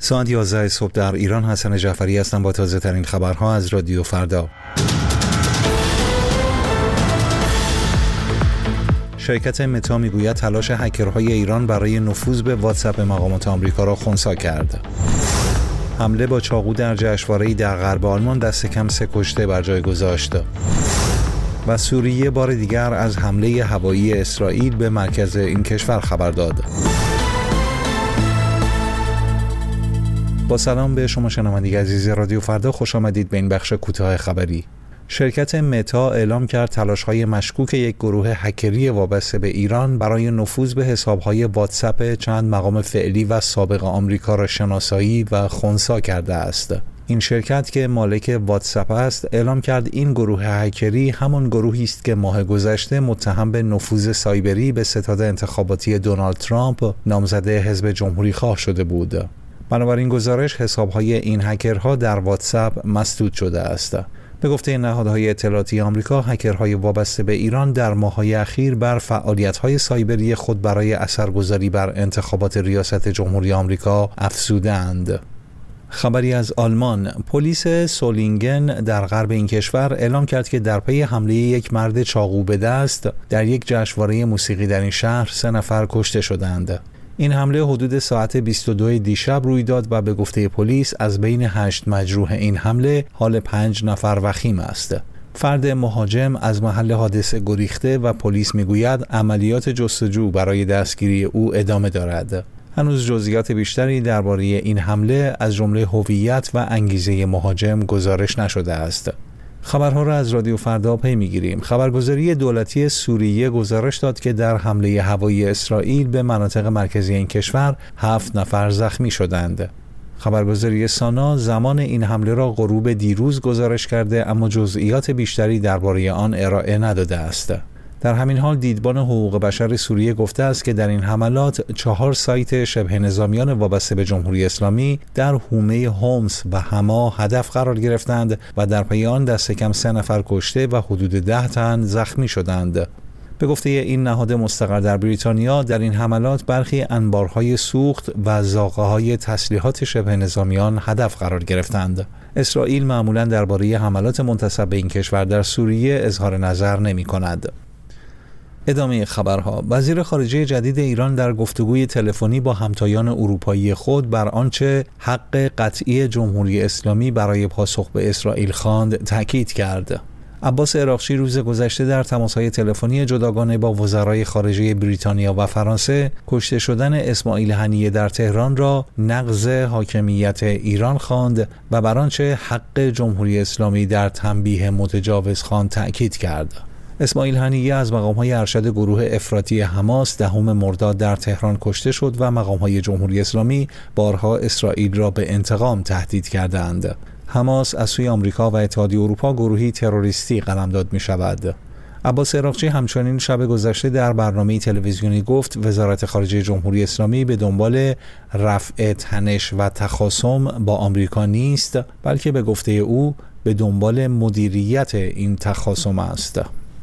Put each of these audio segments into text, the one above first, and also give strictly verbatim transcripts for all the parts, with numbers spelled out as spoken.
ساعت یازده صبح در ایران. حسن جعفری هستم با تازه ترین خبرها از رادیو فردا. شرکت متا میگوید تلاش هکرهای ایران برای نفوذ به واتساپ مقامات آمریکا را خنثی کرد. حمله با چاقو در جشنواره‌ای در غرب آلمان دست کم سه کشته بر جای گذاشت. و سوریه بار دیگر از حمله هوایی اسرائیل به مرکز این کشور خبر داد. با سلام به شما شنوندگان عزیز رادیو فردا، خوش آمدید به این بخش کوتاه خبری. شرکت متا اعلام کرد تلاش‌های مشکوک یک گروه هکری وابسته به ایران برای نفوذ به حساب‌های واتساپ چند مقام فعلی و سابق آمریکا را شناسایی و خنثی کرده است. این شرکت که مالک واتساپ است اعلام کرد این گروه هکری همان گروهی است که ماه گذشته متهم به نفوذ سایبری به ستاد انتخاباتی دونالد ترامپ نامزد حزب جمهوری‌خواه شده بود. بنابراین گزارش حساب‌های این هکرها در واتساپ مسدود شده است. به گفته نهادهای اطلاعاتی آمریکا، هکرهای وابسته به ایران در ماه‌های اخیر بر فعالیت‌های سایبری خود برای اثرگذاری بر انتخابات ریاست جمهوری آمریکا افزوده‌اند. خبری از آلمان. پلیس سولینگن در غرب این کشور اعلام کرد که در پی حمله یک مرد چاقو به دست در یک جشنواره موسیقی در این شهر سه نفر کشته شدند. این حمله حدود ساعت بیست و دو دیشب روی داد و به گفته پلیس از بین هشت مجروح این حمله حال پنج نفر وخیم است. فرد مهاجم از محل حادثه گریخته و پلیس میگوید عملیات جستجو برای دستگیری او ادامه دارد. هنوز جزئیات بیشتری درباره این حمله از جمله هویت و انگیزه مهاجم گزارش نشده است. خبرها را از رادیو فردا پی میگیریم. خبرگزاری دولتی سوریه گزارش داد که در حمله هوایی اسرائیل به مناطق مرکزی این کشور هفت نفر زخمی شدند. خبرگزاری سانا زمان این حمله را غروب دیروز گزارش کرده، اما جزئیات بیشتری درباره آن ارائه نداده است. در همین حال دیدبان حقوق بشر سوریه گفته است که در این حملات چهار سایت شبه نظامیان وابسته به جمهوری اسلامی در حومه هومس و حما هدف قرار گرفتند و در پی آن دست کم سه نفر کشته و حدود ده تن زخمی شدند. به گفته این نهاد مستقر در بریتانیا، در این حملات برخی انبارهای سوخت و زاغه‌های تسلیحات شبه نظامیان هدف قرار گرفتند. اسرائیل معمولاً درباره حملات منتسب به این کشور در سوریه اظهار نظر نمی‌کند. ادامه خبرها. وزیر خارجه جدید ایران در گفتگوی تلفنی با همتایان اروپایی خود بر آنچه حق قطعی جمهوری اسلامی برای پاسخ به اسرائیل خواند تاکید کرد. عباس عراقچی روز گذشته در تماس‌های تلفنی جداگانه با وزرای خارجه بریتانیا و فرانسه کشته شدن اسماعیل هنیه در تهران را نقض حاکمیت ایران خواند و بر آنچه حق جمهوری اسلامی در تنبیه متجاوز خواند تاکید کرد. اسماعیل هنیه از مقام‌های ارشد گروه افراطی حماس دهم مرداد در تهران کشته شد و مقام‌های جمهوری اسلامی بارها اسرائیل را به انتقام تهدید کردند. حماس از سوی آمریکا و اتحادیه اروپا گروهی تروریستی قلمداد می‌شود. عباس عراقچی همچنین شب گذشته در برنامه تلویزیونی گفت وزارت خارجه جمهوری اسلامی به دنبال رفع تنش و تخاصم با آمریکا نیست، بلکه به گفته او به دنبال مدیریت این تخاصم است.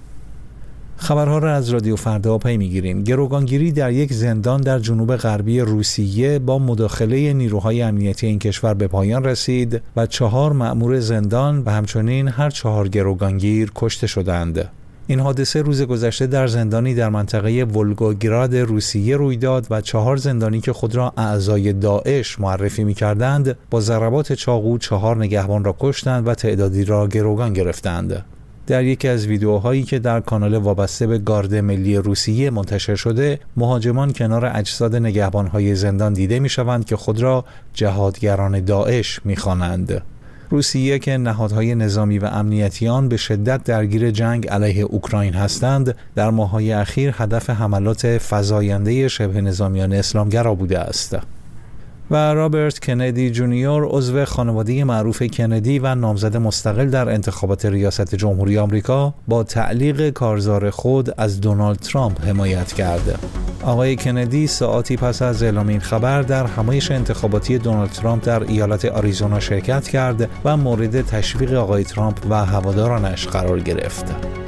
خبرها را از رادیو فردا پی میگیریم. گروگانگیری در یک زندان در جنوب غربی روسیه با مداخله نیروهای امنیتی این کشور به پایان رسید و چهار مأمور زندان و همچنین هر چهار گروگانگیر کشته شدند. این حادثه روز گذشته در زندانی در منطقه ولگوگراد روسیه روی داد و چهار زندانی که خود را اعضای داعش معرفی می‌کردند با ضربات چاقو چهار نگهبان را کشتند و تعدادی را گروگان گرفتند. در یکی از ویدیوهایی که در کانال وابسته به گارد ملی روسیه منتشر شده، مهاجمان کنار اجساد نگهبان‌های زندان دیده می‌شوند که خود را جهادگران داعش می‌خوانند. روسیه که نهادهای نظامی و امنیتی آن به شدت درگیر جنگ علیه اوکراین هستند، در ماه‌های اخیر هدف حملات فزاینده شبه نظامیان اسلامگرا بوده است. و رابرت کندی جونیور عضو خانواده معروف کندی و نامزد مستقل در انتخابات ریاست جمهوری آمریکا با تعلیق کارزار خود از دونالد ترامپ حمایت کرد. آقای کندی ساعاتی پس از اعلام این خبر در همایش انتخاباتی دونالد ترامپ در ایالت آریزونا شرکت کرد و مورد تشویق آقای ترامپ و هوادارانش قرار گرفت.